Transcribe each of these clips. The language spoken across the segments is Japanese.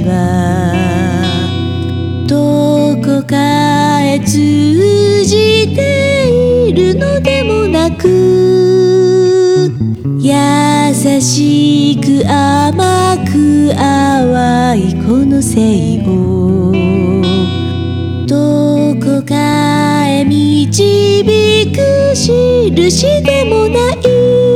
はどこかへ通じているのでもなく、優しく甘く淡いこの生をどこかへ導く印でもない。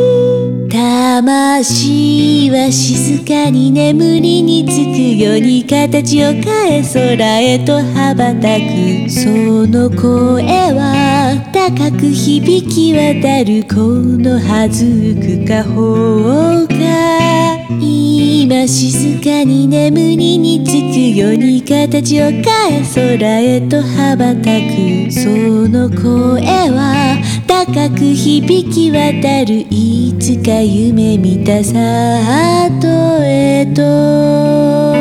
魂は静かに眠りにつくように形を変え空へと羽ばたく。その声は高く響き渡るこの弾く下方か。今静かに眠りにつくように形を変え空へと羽ばたく。その声は高く響き渡る。いつか夢見た里へと。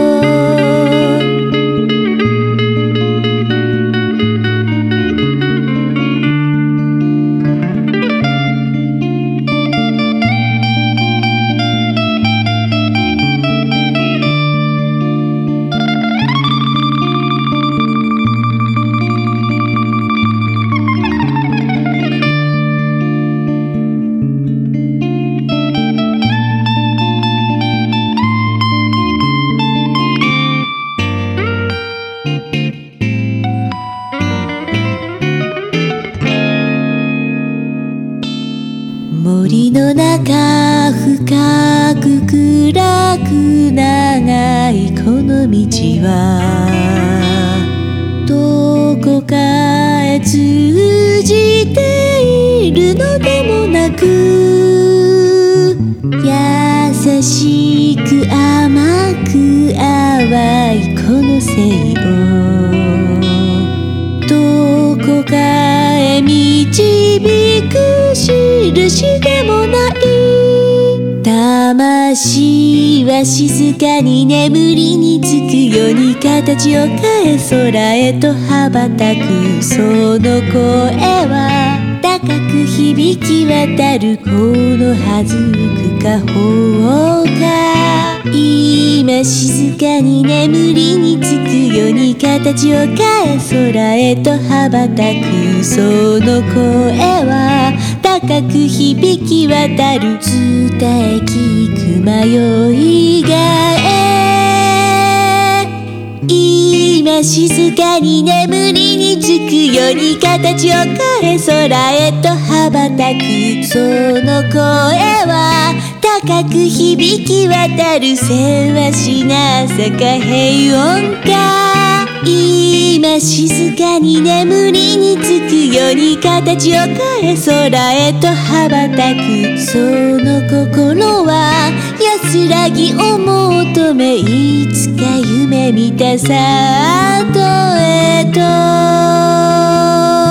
森の中深く暗く長いこの道はどこかへ通じているのでもなく、優しく甘く淡いこの生をどこかへ導く印でもない。魂は静かに眠りにつくように形を変え空へと羽ばたく。その声は高く響き渡るこの弾く下方か。今静かに眠りにつくように形を変え空へと羽ばたく。その声は高く響き渡る。伝え聞く迷いが今静かに眠りにつくように形を変え空へと羽ばたく。その声は高く響き渡る。せわしなさか平穏か。今静かに眠りにつくように形を変え空へと羽ばたく。その心は安らぎを求めいつか夢見た里へと。